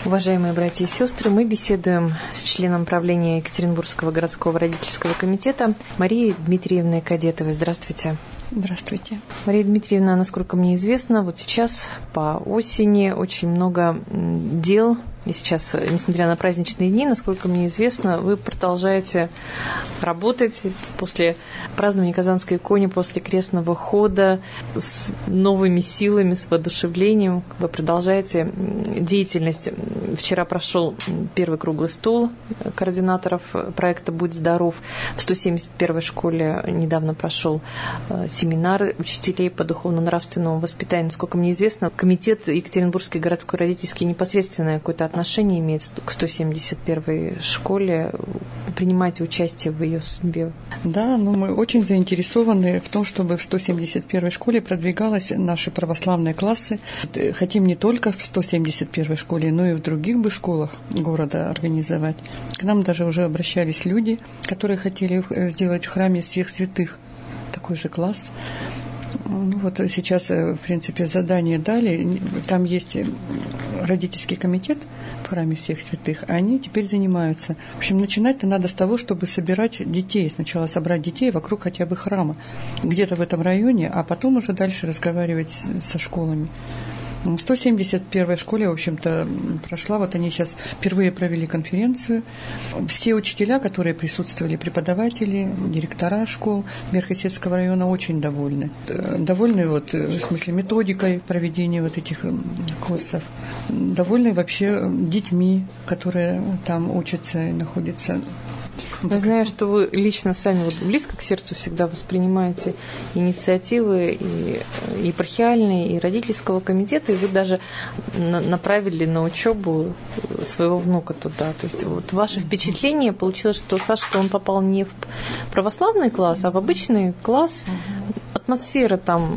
Уважаемые братья и сестры, мы беседуем с членом правления Екатеринбургского городского родительского комитета Марией Дмитриевной Кадетовой. Здравствуйте. Здравствуйте. Мария Дмитриевна, насколько мне известно, вот сейчас по осени очень много дел. И сейчас, несмотря на праздничные дни, насколько мне известно, вы продолжаете работать после празднования Казанской иконы, после крестного хода с новыми силами, с воодушевлением. Вы продолжаете деятельность. Вчера прошел первый круглый стол координаторов проекта «Будь здоров». В 171-й школе недавно прошел семинар учителей по духовно-нравственному воспитанию. Насколько мне известно, комитет Екатеринбургский городской родительский непосредственное какое-то отношение имеет к 171-й школе. Принимаете участие в ее судьбе? Да, мы очень заинтересованы в том, чтобы в 171-й школе продвигалась наши православные классы. Хотим не только в 171-й школе, но и в других бы школах города организовать. К нам даже уже обращались люди, которые хотели сделать в храме всех святых такой же класс. Вот сейчас, в принципе, задание дали. Там есть родительский комитет в храме всех святых, а они теперь занимаются. В общем, начинать-то надо с того, чтобы собирать детей. Сначала собрать детей вокруг хотя бы храма, где-то в этом районе, а потом уже дальше разговаривать со школами. В 171-й школе, в общем-то, прошла, вот они сейчас впервые провели конференцию. Все учителя, которые присутствовали, преподаватели, директора школ Верхесецкого района очень довольны. Довольны вот, в смысле методикой проведения вот этих курсов. Довольны вообще детьми, которые там учатся и находятся. Я знаю, что вы лично сами вот близко к сердцу всегда воспринимаете инициативы и епархиальные, и родительского комитета, и вы даже направили на учебу своего внука туда. То есть вот ваше впечатление получилось, что Саша-то он попал не в православный класс, а в обычный класс. Атмосфера там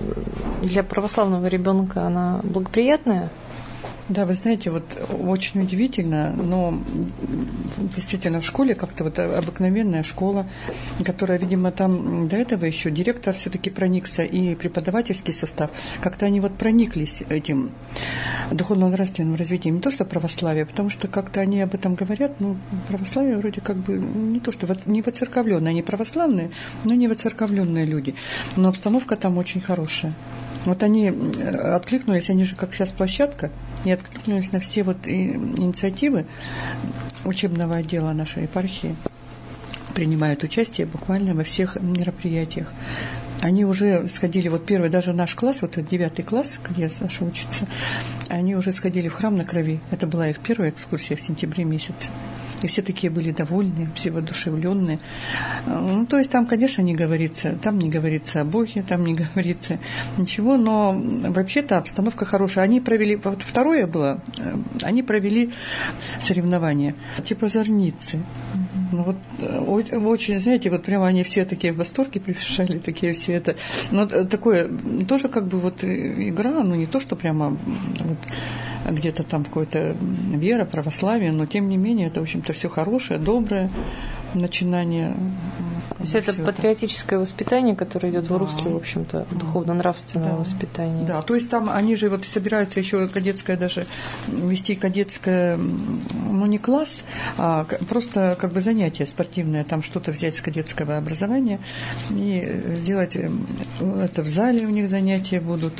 для православного ребенка, она благоприятная? Да, вы знаете, вот очень удивительно, но действительно в школе как-то вот обыкновенная школа, которая, видимо, там до этого еще директор все-таки проникся и преподавательский состав, как-то они вот прониклись этим духовно-нравственным развитием, не то что православие, потому что как-то они об этом говорят, православие вроде как бы не то что не воцерковленные, они православные, но не воцерковленные люди, но обстановка там очень хорошая. Вот они откликнулись, они же как сейчас площадка, и откликнулись на все вот инициативы учебного отдела нашей епархии, принимают участие буквально во всех мероприятиях. Они уже сходили, вот первый, даже наш класс, вот 9 класс, где Саша учится, они уже сходили в храм на Крови. Это была их первая экскурсия в сентябре месяце. И все такие были довольны, все воодушевленные. То есть там, конечно, не говорится о Боге, там не говорится ничего, но вообще-то обстановка хорошая. Они провели, вот второе было, они провели соревнования, типа зорницы. Вот очень, знаете, вот прямо они все такие в восторге пришли, такие все это. Но такое, тоже как бы вот игра, не то, что прямо вот где-то там какая-то вера, православие, но тем не менее это, в общем-то, все хорошее, доброе начинание. То есть это патриотическое воспитание, которое идет в русле, в общем-то, духовно-нравственного воспитания. Да, то есть там они же вот собираются еще кадетское даже вести кадетское, не класс, а просто как бы занятие спортивное, там что-то взять с кадетского образования и сделать это в зале у них занятия будут.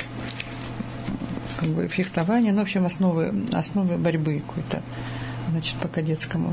Как бы фехтование, в общем, основы борьбы какой-то, значит, по кадетскому.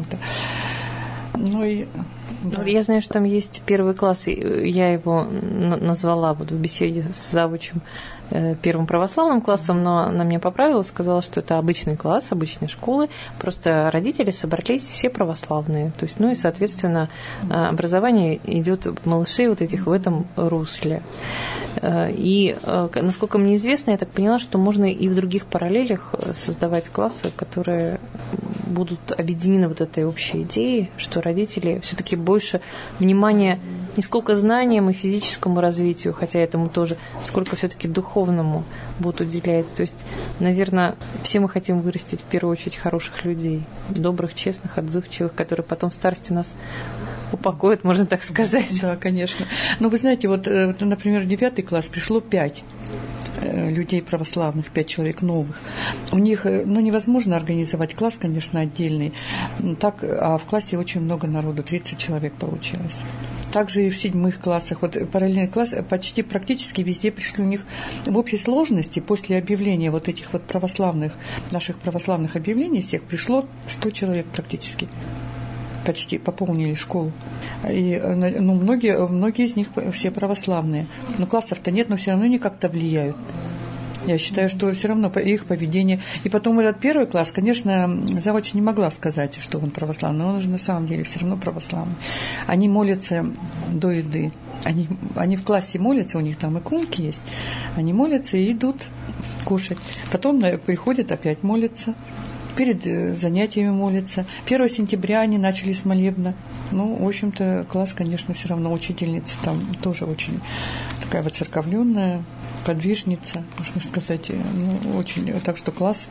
Да. Я знаю, что там есть первый класс, я его назвала вот в беседе с завучем первым православным классом, но она меня поправила, сказала, что это обычный класс, обычной школы, просто родители собрались все православные, то есть, и, соответственно, образование идет малышей вот этих в этом русле. И, насколько мне известно, я так поняла, что можно и в других параллелях создавать классы, которые будут объединены вот этой общей идеей, что родители все-таки больше внимания не сколько знаниям и физическому развитию, хотя этому тоже, сколько все-таки духовному будут уделять. То есть, наверное, все мы хотим вырастить в первую очередь хороших людей, добрых, честных, отзывчивых, которые потом в старости нас упокоят, можно так сказать. Да, конечно. Но вы знаете, вот например, в 9 класс пришло 5. людей православных, 5 человек новых. У них невозможно организовать класс, конечно, отдельный. Так, а в классе очень много народу, 30 человек получилось. Также и в 7 классах, вот параллельный класс почти практически везде пришли у них в общей сложности после объявления вот этих вот наших православных объявлений всех пришло 100 человек практически. Почти пополнили школу. И многие из них все православные. Но классов-то нет, но все равно они как-то влияют. Я считаю, что все равно их поведение. И потом этот 1 класс, конечно, завуч не могла сказать, что он православный, но он же на самом деле все равно православный. Они молятся до еды. Они в классе молятся, у них там иконки есть. Они молятся и идут кушать. Потом приходят, опять молятся. Перед занятиями молятся. 1 сентября они начали с молебна. В общем-то, класс, конечно, все равно учительница там тоже очень такая воцерковленная, подвижница, можно сказать. Очень, так что класс,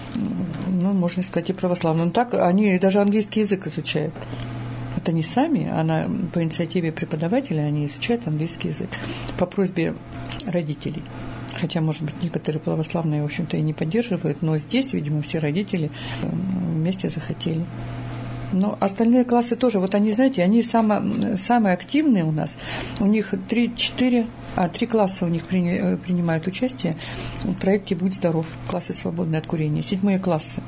можно сказать, и православный. Но так они даже английский язык изучают. Вот они сами, по инициативе преподавателя, они изучают английский язык по просьбе родителей. Хотя, может быть, некоторые православные, в общем-то, и не поддерживают, но здесь, видимо, все родители вместе захотели. Но остальные классы тоже, вот они, знаете, они самые активные у нас. У них 3 класса у них принимают участие в проекте «Будь здоров», классы свободные от курения, 7 классы.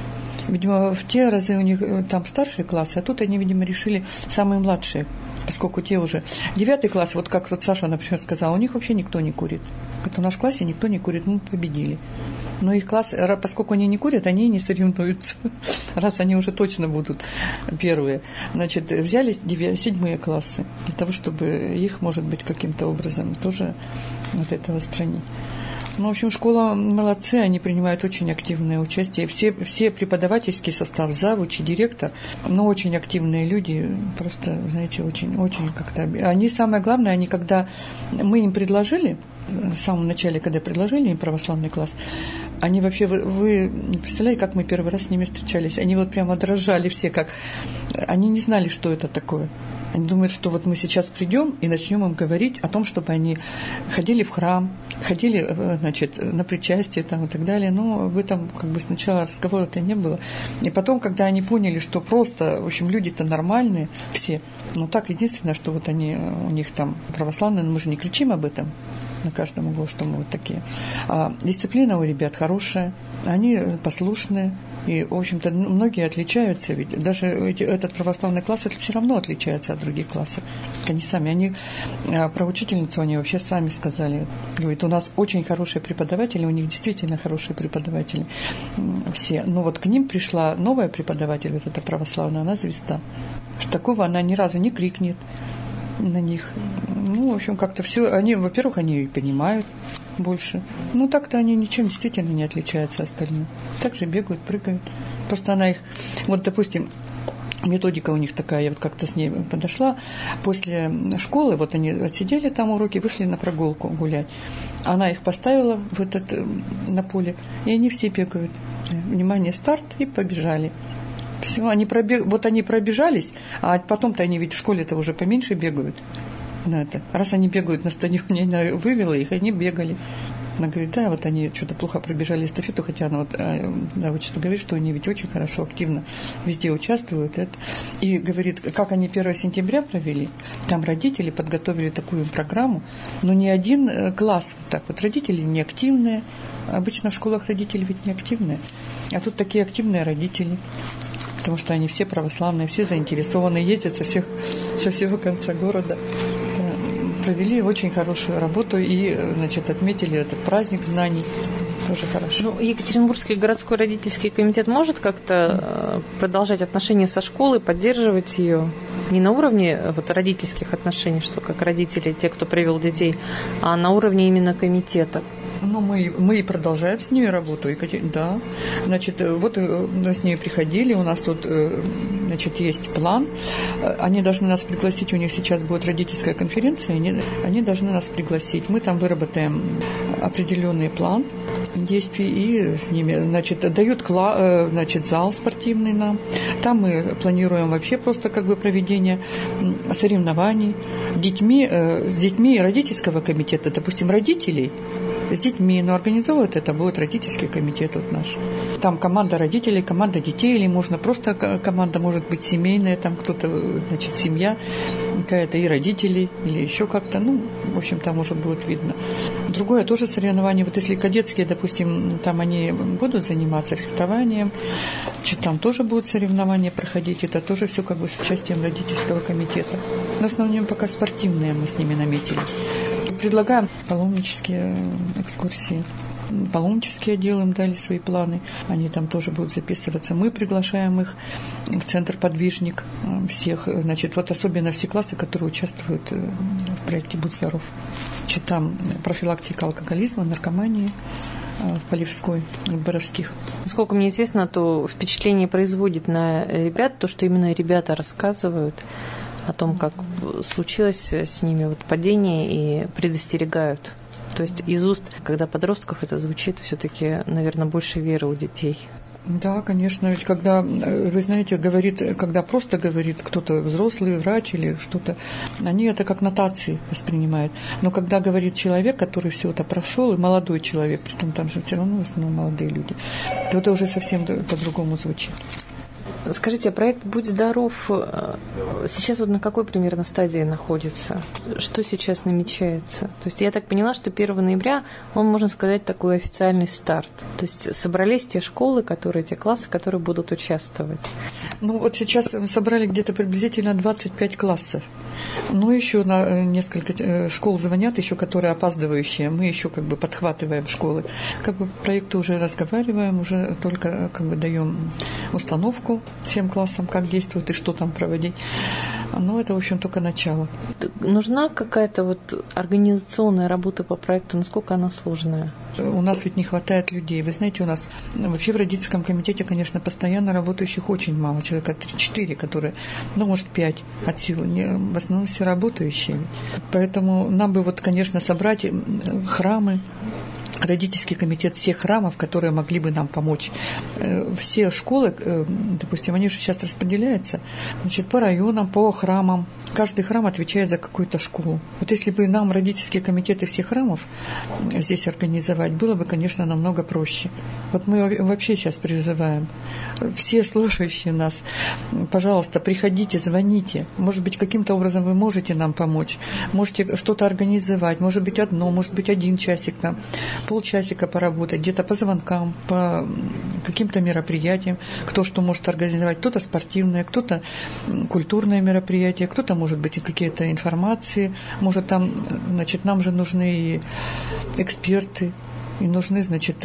Видимо, в те разы у них там старшие классы, а тут они, видимо, решили самые младшие, поскольку те уже 9 класс, вот как вот Саша, например, сказала, у них вообще никто не курит. Вот у нас в классе никто не курит, мы победили. Но их класс, поскольку они не курят, они не соревнуются. Раз они уже точно будут первые. Значит, взяли 7 классы для того, чтобы их, может быть, каким-то образом тоже от этого отстранить. В общем, школа молодцы, они принимают очень активное участие. Все преподавательский состав, завуч и директор, очень активные люди, просто, знаете, очень как-то... Они, самое главное, когда мы им предложили, в самом начале, когда предложили им православный класс, они вообще, вы представляете, как мы первый раз с ними встречались? Они вот прямо дрожали все, они не знали, что это такое. Они думают, что вот мы сейчас придем и начнем им говорить о том, чтобы они ходили в храм, ходили, на причастие там, и так далее. Но в этом сначала разговора-то не было. И потом, когда они поняли, что просто, в общем, люди-то нормальные все, так единственное, что вот у них там православные, но мы же не кричим об этом на каждом углу, что мы вот такие. А дисциплина у ребят хорошая, они послушные. И, в общем-то, многие отличаются, ведь даже этот православный класс все равно отличается от других классов. Они сами, про учительницу они вообще сами сказали. Говорит, у нас очень хорошие преподаватели, у них действительно хорошие преподаватели все. Но вот к ним пришла новая преподаватель, вот эта православная, она звезда. Что такого она ни разу не крикнет на них. В общем, как-то все, во-первых, они ее понимают больше. Так-то они ничем действительно не отличаются от остальных. Так же бегают, прыгают. Просто она их... Вот, допустим, методика у них такая, я вот как-то с ней подошла. После школы, вот они отсидели там уроки, вышли на прогулку гулять. Она их поставила на поле, и они все бегают. Внимание, старт, и побежали. Все, они пробежались, а потом-то они ведь в школе-то уже поменьше бегают. Раз они бегают на стадионе, она вывела их, они бегали. Она говорит, да, вот они что-то плохо пробежали эстафету, хотя она вот что говорит, что они ведь очень хорошо, активно везде участвуют. И говорит, как они 1 сентября провели, там родители подготовили такую программу, но ни один класс вот так вот, родители не активные, обычно в школах родители ведь не активные, а тут такие активные родители. Потому что они все православные, все заинтересованы, ездят со всего конца города. Провели очень хорошую работу и, отметили этот праздник знаний. Тоже хорошо. Екатеринбургский городской родительский комитет может как-то продолжать отношения со школой, поддерживать ее не на уровне родительских отношений, что как родители, те, кто привел детей, а на уровне именно комитета? Мы и продолжаем с ней работу. Да. Вот с ней приходили, у нас тут, есть план. Они должны нас пригласить, у них сейчас будет родительская конференция, они должны нас пригласить. Мы там выработаем определенный план действий и с ними, дают зал спортивный нам. Там мы планируем вообще просто проведение соревнований с детьми родительского комитета, допустим, родителей. с детьми, но организовывать это будет родительский комитет вот наш. Там команда родителей, команда детей, или можно просто команда, может быть, семейная, там кто-то, значит, семья какая-то, и родители, или еще как-то, ну, в общем, там уже будет видно. Другое тоже соревнование, вот если кадетские, допустим, там они будут заниматься фехтованием, там тоже будут соревнования проходить, это тоже все как бы с участием родительского комитета. Но в основном пока спортивные мы с ними наметили. Предлагаем паломнические экскурсии. Паломнические отделы им дали свои планы. Они там тоже будут записываться. Мы приглашаем их в центр «Подвижник» всех. Значит, вот особенно все классы, которые участвуют в проекте «Будь здоров». Значит, там профилактика алкоголизма, наркомании в Полевской, в Боровских. Насколько мне известно, то впечатление производит на ребят то, что именно ребята рассказывают о том, как случилось с ними вот падение, и предостерегают. То есть из уст, когда подростков это звучит, все-таки, наверное, больше веры у детей. Да, конечно, ведь когда, вы знаете, когда просто говорит кто-то, взрослый врач или что-то, они это как нотации воспринимают. Но когда говорит человек, который все это прошел, и молодой человек, притом там же все равно в основном молодые люди, то это уже совсем по-другому звучит. Скажите, а проект «Будь здоров» сейчас вот на какой примерно стадии находится? Что сейчас намечается? То есть я так поняла, что 1 ноября он, можно сказать, такой официальный старт. То есть собрались те школы, те классы, которые будут участвовать. Ну вот сейчас собрали где-то приблизительно 25 классов. Ну еще на несколько школ звонят, еще которые опаздывающие. Мы еще как бы подхватываем школы. Как бы по проекту уже разговариваем, уже только как бы даем установку всем классам, как действует и что там проводить. Но это, в общем, только начало. Нужна какая-то вот организационная работа по проекту? Насколько она сложная? У нас ведь не хватает людей. Вы знаете, у нас вообще в родительском комитете, конечно, постоянно работающих очень мало. Человека 3-4, которые, ну, может, 5 от силы. В основном все работающие. Поэтому нам бы, вот, конечно, собрать храмы, родительский комитет всех храмов, которые могли бы нам помочь. Все школы, допустим, они же сейчас распределяются, значит, по районам, по храмам. Каждый храм отвечает за какую-то школу. Вот если бы нам родительские комитеты всех храмов здесь организовать, было бы, конечно, намного проще. Вот мы вообще сейчас призываем все слушающие нас, пожалуйста, приходите, звоните. Может быть, каким-то образом вы можете нам помочь. Можете что-то организовать. Может быть, может быть, 1 часик там, полчасика поработать, где-то по звонкам, по каким-то мероприятиям, кто что может организовать, кто-то спортивное, кто-то культурное мероприятие, кто-то, может быть, и какие-то информации, может, там, значит, нам же нужны и эксперты, и нужны, значит,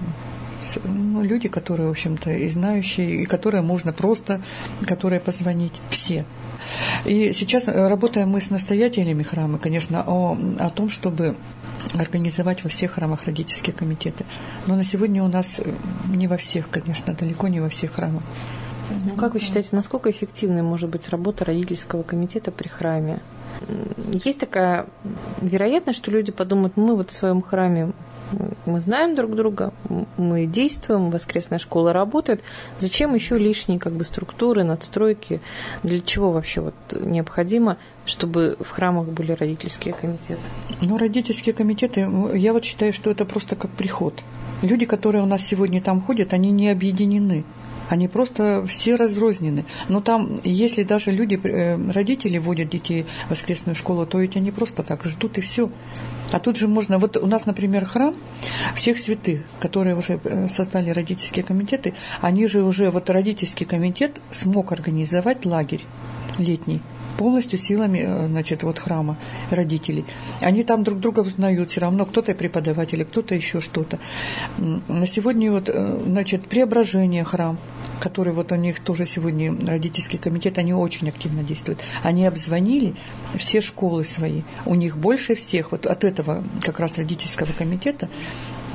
люди, которые, в общем-то, и знающие, и которые можно просто, которые позвонить, все. И сейчас работаем мы с настоятелями храма, конечно, о том, чтобы организовать во всех храмах родительские комитеты. Но на сегодня у нас не во всех, конечно, далеко не во всех храмах. Ну, как вы считаете, насколько эффективной может быть работа родительского комитета при храме? Есть такая вероятность, что люди подумают, мы вот в своем храме, мы знаем друг друга, мы действуем, воскресная школа работает, зачем еще лишние как бы структуры, надстройки, для чего вообще вот необходимо, чтобы в храмах были родительские комитеты? Ну, родительские комитеты, я вот считаю, что это просто как приход. Люди, которые у нас сегодня там ходят, они не объединены. Они просто все разрознены. Но там, если даже родители водят детей в воскресную школу, то ведь они просто так ждут и все. А тут же можно... Вот у нас, например, храм всех святых, которые уже создали родительские комитеты, они же уже... Вот родительский комитет смог организовать лагерь летний полностью силами, значит, вот храма родителей. Они там друг друга узнают, все равно кто-то преподаватель, кто-то еще что-то. На сегодня вот, значит, Преображение храм, который вот у них тоже сегодня родительский комитет, они очень активно действуют. Они обзвонили все школы свои. У них больше всех, вот от этого как раз родительского комитета,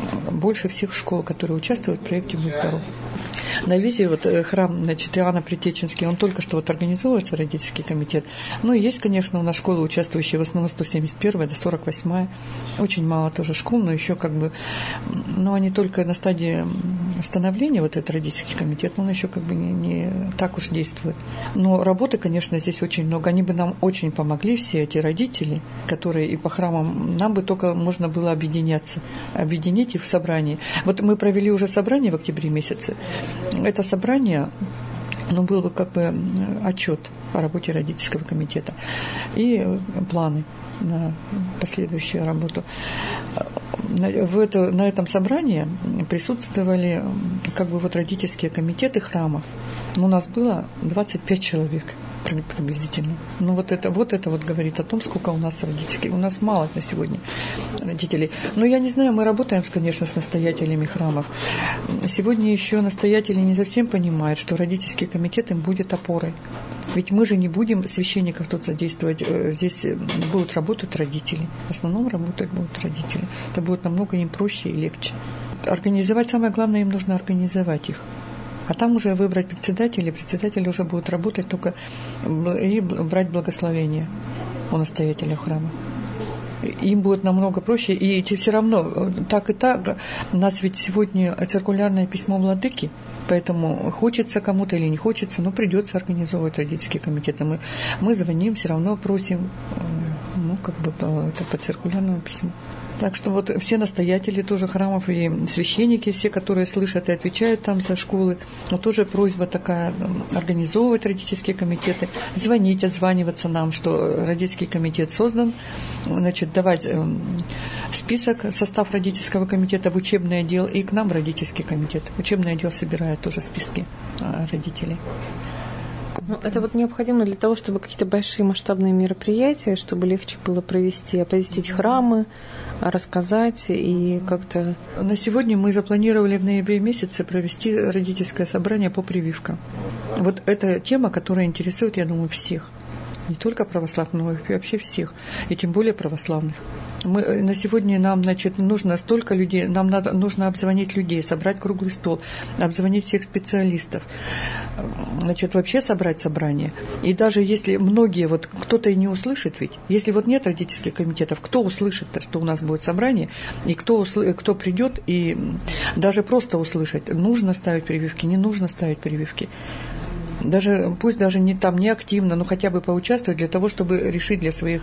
больше всех школ, которые участвуют в проекте «Будь здоров». На визе вот храм, значит, Иоанна Предтеченский, он только что вот организовывается, родительский комитет. Ну, и есть, конечно, у нас школы, участвующие в основном 171-я до 48-я. Очень мало тоже школ, но еще как бы, но они только на стадии становления, вот этот родительский комитет, он еще как бы не так уж действует. Но работы, конечно, здесь очень много. Они бы нам очень помогли, все эти родители, которые и по храмам, нам бы только можно было объединять их в собрании. Вот мы провели уже собрание в октябре месяце. Это собрание, был бы как бы отчет о работе родительского комитета и планы на последующую работу. На этом собрании присутствовали как бы вот родительские комитеты храмов. У нас было 25 человек приблизительно. Ну вот это говорит о том, сколько у нас родительских. У нас мало на сегодня родителей. Но я не знаю, мы работаем, конечно, с настоятелями храмов. Сегодня еще настоятели не совсем понимают, что родительский комитет им будет опорой. Ведь мы же не будем священников тут задействовать. Здесь будут работать родители. В основном работать будут родители. Это будет намного им проще и легче. Организовать, самое главное, им нужно организовать их. А там уже выбрать председателя, председатели уже будут работать только и брать благословение у настоятеля храма. Им будет намного проще, и все равно, так и так, у нас ведь сегодня циркулярное письмо владыки, поэтому хочется кому-то или не хочется, но придется организовывать родительские комитеты. Мы звоним, все равно просим, по циркулярному письму. Так что вот все настоятели тоже храмов и священники, все, которые слышат и отвечают там за школы, вот тоже просьба такая, организовывать родительские комитеты, звонить, отзваниваться нам, что родительский комитет создан, значит, давать список, состав родительского комитета в учебный отдел и к нам в родительский комитет. Учебный отдел собирает тоже списки родителей. Это вот необходимо для того, чтобы какие-то большие масштабные мероприятия, чтобы легче было провести, оповестить храмы, рассказать и как-то... На сегодня мы запланировали в ноябре месяце провести родительское собрание по прививкам. Вот это тема, которая интересует, я думаю, всех. Не только православных, но и вообще всех, и тем более православных. На сегодня нам, значит, нужно столько людей, нужно обзвонить людей, собрать круглый стол, обзвонить всех специалистов, значит, вообще собрать собрание. И даже если многие, вот кто-то и не услышит ведь, если вот нет родительских комитетов, кто услышит-то, что у нас будет собрание, и кто придет и даже просто услышать, нужно ставить прививки, не нужно ставить прививки. Пусть даже не активно, но хотя бы поучаствовать для того, чтобы решить для своей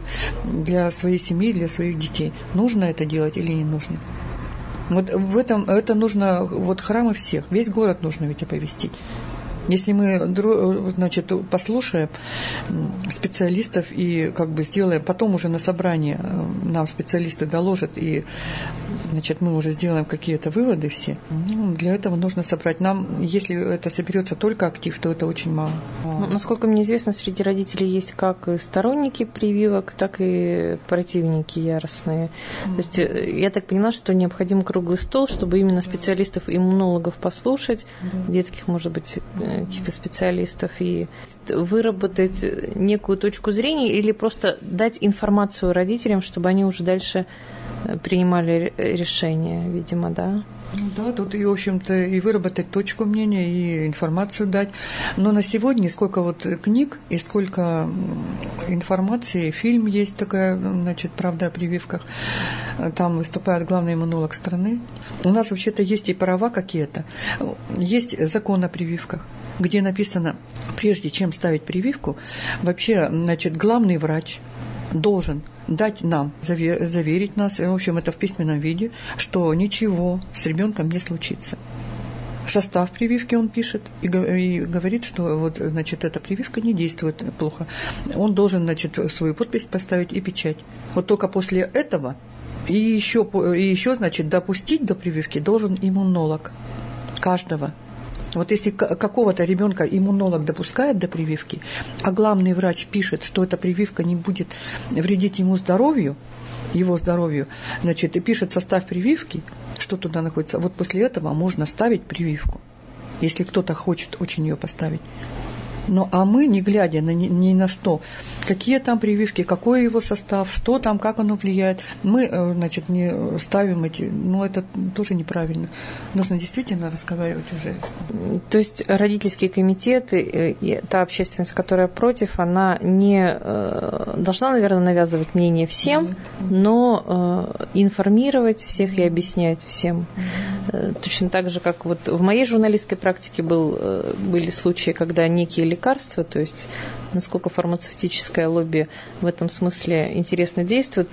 семьи, для своих детей, нужно это делать или не нужно. Вот в этом это нужно, вот храмы всех, весь город нужно ведь оповестить. Если мы, значит, послушаем специалистов и как бы сделаем, потом уже на собрании нам специалисты доложат, и, значит, мы уже сделаем какие-то выводы все. Для этого нужно собрать. Нам, если это соберется только актив, то это очень мало. Насколько мне известно, среди родителей есть как и сторонники прививок, так и противники яростные. То есть я так поняла, что необходим круглый стол, чтобы именно специалистов-иммунологов послушать, детских, может быть, каких-то специалистов, и выработать некую точку зрения или просто дать информацию родителям, чтобы они уже дальше принимали решения, видимо, да? Да, тут и, в общем-то, и выработать точку мнения, и информацию дать. Но на сегодня сколько вот книг и сколько информации, фильм есть такая, значит, «Правда о прививках». Там выступает главный иммунолог страны. У нас вообще-то есть и права какие-то. Есть закон о прививках, где написано, прежде чем ставить прививку, вообще, значит, главный врач должен дать нам, заверить нас, в общем, это в письменном виде, что ничего с ребенком не случится. Состав прививки он пишет и говорит, что вот, значит, эта прививка не действует плохо. Он должен, значит, свою подпись поставить и печать. Вот только после этого и еще, значит, допустить до прививки должен иммунолог каждого. Вот если какого-то ребенка иммунолог допускает до прививки, а главный врач пишет, что эта прививка не будет вредить его здоровью, значит, и пишет состав прививки, что туда находится, вот после этого можно ставить прививку, если кто-то хочет очень ее поставить. Ну, а мы, не глядя ни на что, какие там прививки, какой его состав, что там, как оно влияет, мы, значит, не ставим эти... Ну, это тоже неправильно. Нужно действительно разговаривать уже. То есть родительские комитеты и та общественность, которая против, она не должна, наверное, навязывать мнение всем, но информировать всех и объяснять всем. Точно так же, как вот в моей журналистской практике были случаи, когда некие лекарства, то есть насколько фармацевтическое лобби в этом смысле интересно действует,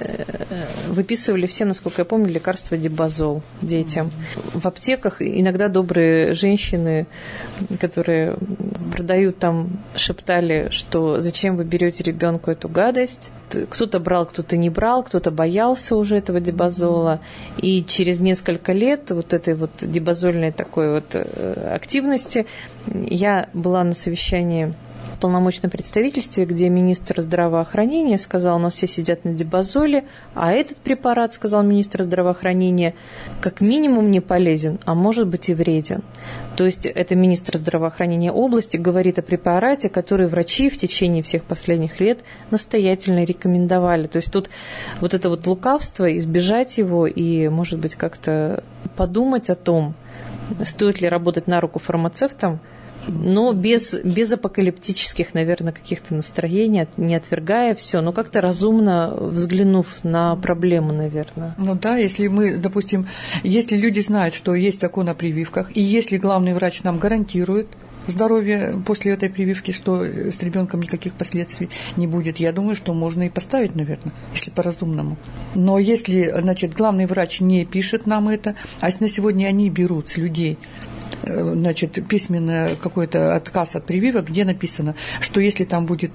выписывали всем, насколько я помню, лекарство дибазол детям. В аптеках иногда добрые женщины, которые продают там, шептали, что зачем вы берете ребенку эту гадость. Кто-то брал, кто-то не брал, кто-то боялся уже этого дибазола. И через несколько лет вот этой вот дибазольной такой вот активности я была на совещании в полномочном представительстве, где министр здравоохранения сказал, у нас все сидят на дибазоле, а этот препарат, сказал министр здравоохранения, как минимум не полезен, а может быть и вреден. То есть это министр здравоохранения области говорит о препарате, который врачи в течение всех последних лет настоятельно рекомендовали. То есть тут вот это вот лукавство, избежать его и, может быть, как-то подумать о том, стоит ли работать на руку фармацевтам, но без апокалиптических, наверное, каких-то настроений, не отвергая все, но как-то разумно взглянув на проблему, наверное. Ну да, если мы, допустим, если люди знают, что есть закон о прививках, и если главный врач нам гарантирует здоровье после этой прививки, что с ребенком никаких последствий не будет, я думаю, что можно и поставить, наверное, если по-разумному. Но если, значит, главный врач не пишет нам это, а на сегодня они берут с людей, значит, письменный какой-то отказ от прививок, где написано, что если там будет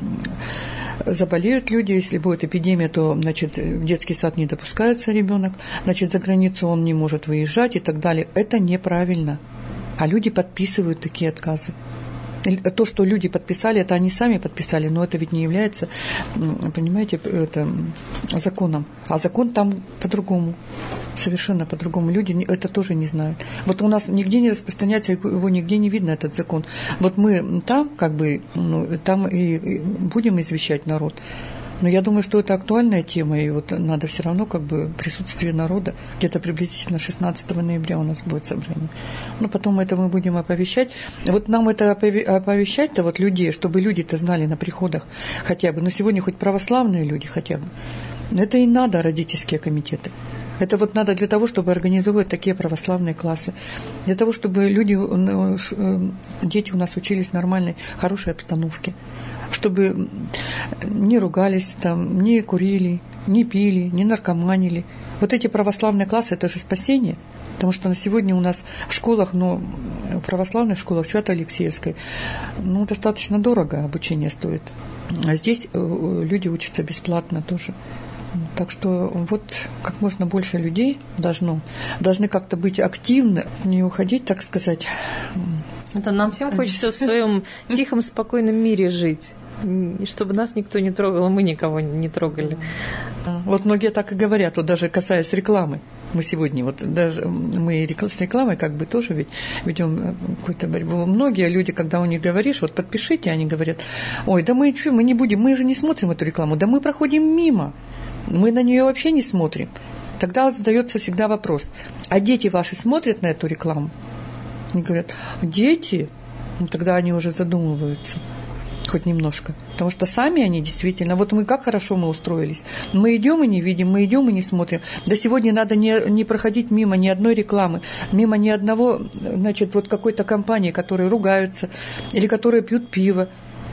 заболеют люди, если будет эпидемия, то, значит, в детский сад не допускается ребенок, значит, за границу он не может выезжать и так далее. Это неправильно. А люди подписывают такие отказы. То, что люди подписали, это они сами подписали, но это ведь не является, понимаете, это законом. А закон там по-другому, совершенно по-другому. Люди это тоже не знают. Вот у нас нигде не распространяется, его нигде не видно, этот закон. Вот мы там, как бы, там и будем извещать народ. Но я думаю, что это актуальная тема, и вот надо все равно как бы присутствие народа. Где-то приблизительно 16 ноября у нас будет собрание. Но потом это мы будем оповещать. Вот нам это оповещать-то вот людей, чтобы люди-то знали на приходах хотя бы. Но сегодня хоть православные люди хотя бы. Это и надо, родительские комитеты. Это вот надо для того, чтобы организовывать такие православные классы. Для того, чтобы люди, дети у нас учились в нормальной, хорошей обстановке. Чтобы не ругались, там, не курили, не пили, не наркоманили. Вот эти православные классы – это же спасение. Потому что на сегодня у нас в школах, в православных школах Свято-Алексеевской, достаточно дорого обучение стоит. А здесь люди учатся бесплатно тоже. Так что вот как можно больше людей должны как-то быть активны, не уходить, так сказать. Это нам всем хочется в своем тихом, спокойном мире жить. И чтобы нас никто не трогал, и мы никого не трогали. Вот многие так и говорят, вот даже касаясь рекламы. Мы сегодня, вот даже мы с рекламой как бы тоже ведь ведем какую-то борьбу. Многие люди, когда у них говоришь, вот подпишите, они говорят, ой, да мы не будем, мы же не смотрим эту рекламу, да мы проходим мимо, мы на нее вообще не смотрим. Тогда задается всегда вопрос, а дети ваши смотрят на эту рекламу? Они говорят, дети? Тогда они уже задумываются. Хоть немножко. Потому что сами они действительно, вот мы как хорошо мы устроились. Мы идем и не видим, мы идем и не смотрим. Да сегодня надо не проходить мимо ни одной рекламы, мимо ни одного, значит, вот какой-то компании, которые ругаются или которые пьют пиво.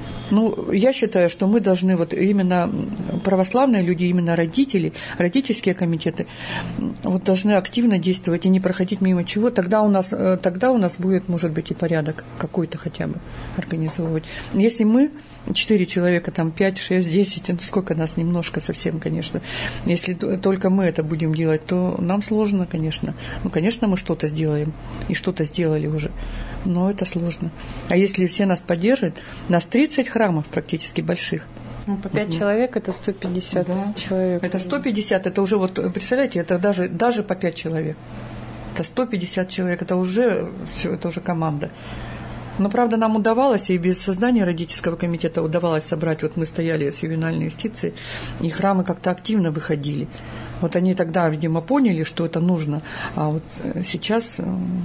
Я считаю, что мы должны, вот именно православные люди, именно родители, родительские комитеты, вот должны активно действовать и не проходить мимо чего. Тогда у нас будет, может быть, и порядок какой-то хотя бы организовывать. Если мы 4 человека, там 5, 6, 10, сколько нас, немножко совсем, конечно. Если только мы это будем делать, то нам сложно, конечно. Конечно, мы что-то сделаем, и что-то сделали уже, но это сложно. А если все нас поддержат, нас 30 храмов практически больших. По 5 человек это 150 человек. Это 150, это уже, вот представляете, это даже по 5 человек. Это 150 человек, это уже все, это уже команда. Но, правда, нам удавалось, и без создания родительского комитета удавалось собрать, вот мы стояли с ювенальной юстицией, и храмы как-то активно выходили. Вот они тогда, видимо, поняли, что это нужно, а вот сейчас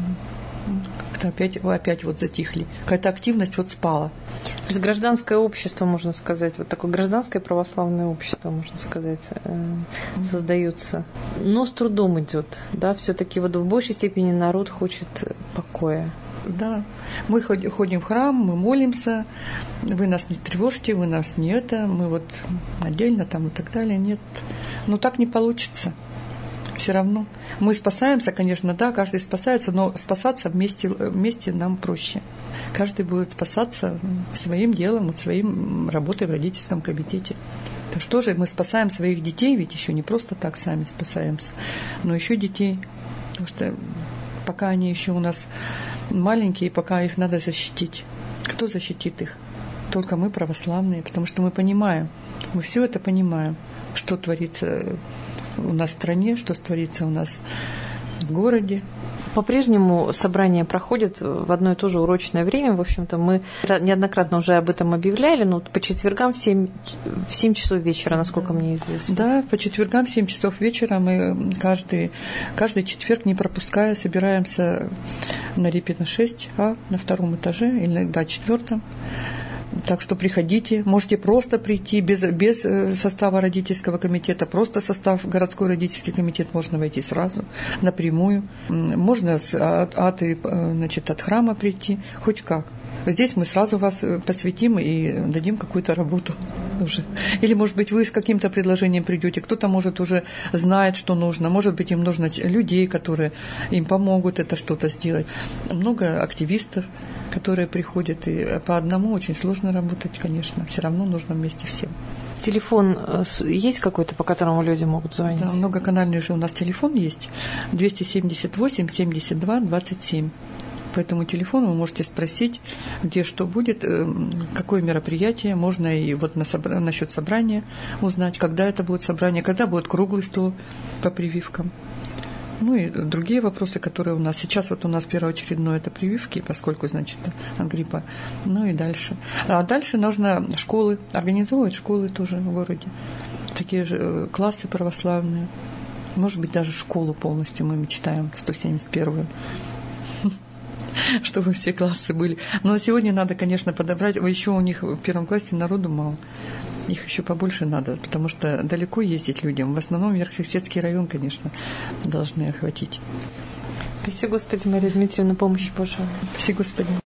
как-то опять вот затихли. Какая-то активность вот спала. То есть гражданское общество, можно сказать, вот такое гражданское православное общество, можно сказать, создается. Но с трудом идет, да, все-таки вот в большей степени народ хочет покоя. Да, мы ходим в храм, мы молимся, вы нас не тревожьте, вы нас не это, мы вот отдельно там и так далее, нет. Но так не получится. Все равно. Мы спасаемся, конечно, да, каждый спасается, но спасаться вместе нам проще. Каждый будет спасаться своим делом, вот своим работой в родительском комитете. Так что же, мы спасаем своих детей, ведь еще не просто так сами спасаемся, но еще детей. Потому что пока они еще у нас маленькие, пока их надо защитить. Кто защитит их? Только мы, православные, потому что мы понимаем, мы все это понимаем, что творится у нас в стране, что творится у нас в городе. По-прежнему собрания проходят в одно и то же урочное время. В общем-то, мы неоднократно уже об этом объявляли, но по четвергам в 7 часов вечера, насколько мне известно. Да, по четвергам в 7 часов вечера мы каждый четверг, не пропуская, собираемся на Репина 6А, на 2 этаже, иногда 4. Так что приходите, можете просто прийти без состава родительского комитета, просто состав городской родительский комитет можно войти сразу, напрямую. Можно от храма прийти, хоть как. Здесь мы сразу вас посвятим и дадим какую-то работу уже. Или, может быть, вы с каким-то предложением придете, кто-то, может, уже знает, что нужно, может быть, им нужно людей, которые им помогут это что-то сделать. Много активистов, которые приходят, и по одному очень сложно работать, конечно. Все равно нужно вместе всем. Телефон есть какой-то, по которому люди могут звонить? Да, многоканальный же у нас телефон есть. 278 72 27. По этому телефону вы можете спросить, где что будет, какое мероприятие, можно и вот насчет собрания узнать, когда это будет собрание, когда будет круглый стол по прививкам. Ну и другие вопросы, которые у нас. Сейчас вот у нас первоочередное это прививки, поскольку, значит, от гриппа. Ну и дальше. А дальше нужно школы, организовывать школы тоже в городе. Такие же классы православные. Может быть, даже школу полностью мы мечтаем, 171-ю. Чтобы все классы были. Но сегодня надо, конечно, подобрать. Еще у них в 1 классе народу мало. Их еще побольше надо, потому что далеко ездить людям. В основном Верхесецкий район, конечно, должны охватить. Спасибо, Господи, Мария Дмитриевна, помощи Божией. Спасибо, Господи.